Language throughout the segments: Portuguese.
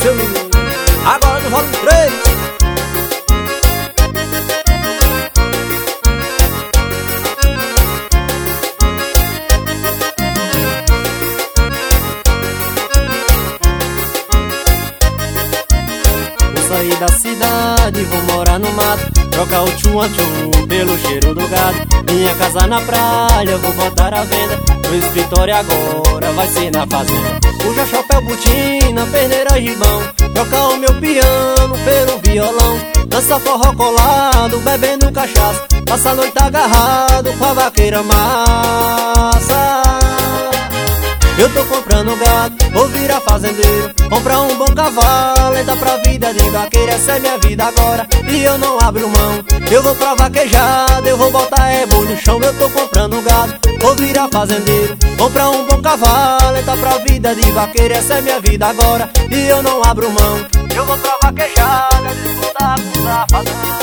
seu menino. Agora no volume 3. Vou sair da cidade, vou morar no mato, trocar o tchum-tchum pelo cheiro do gado. Minha casa na praia, vou botar à venda. O escritório agora vai ser na fazenda. Puxa chapéu, botina, perneira e ribão, trocar o meu piano pelo violão. Dança forró colado, bebendo cachaça, passa a noite agarrado com a vaqueira massa. Eu tô comprando gado, vou virar fazendeiro, comprar um bom cavalo, entrar pra vida de vaqueiro. Essa é minha vida agora e eu não abro mão. Eu vou pra vaquejada, eu vou botar ébolo no chão. Eu tô comprando gado, vou virar fazendeiro, comprar um bom cavalo, entrar pra vida de vaqueiro. Essa é minha vida agora e eu não abro mão. Eu vou pra vaquejada, disputar com safadão.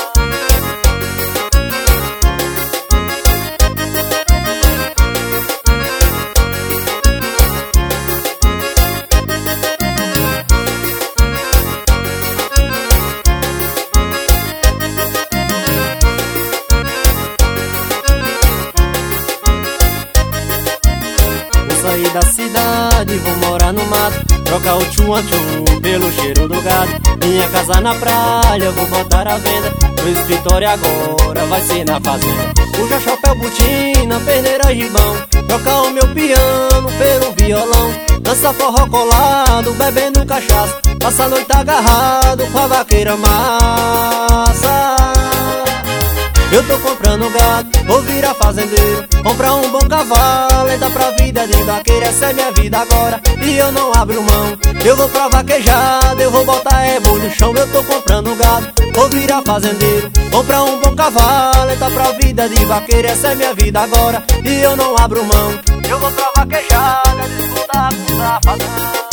Sair da cidade, vou morar no mato, trocar o tchum-tchum pelo cheiro do gado. Minha casa na praia, vou botar à venda. O escritório agora vai ser na fazenda. Puxa chapéu, botina, perneira e ribão, trocar o meu piano pelo violão. Dança forró colado, bebendo cachaça, passa a noite agarrado com a vaqueira massa. Eu tô comprando gado, vou virar fazendeiro, comprar um bom cavalo, entrar pra vida de vaqueiro. Essa é minha vida agora e eu não abro mão. Eu vou pra vaquejada, eu vou botar ébolo no chão. Eu tô comprando gado, vou virar fazendeiro, comprar um bom cavalo, entrar pra vida de vaqueiro. Essa é minha vida agora e eu não abro mão. Eu vou pra vaquejada, disputar com safadão.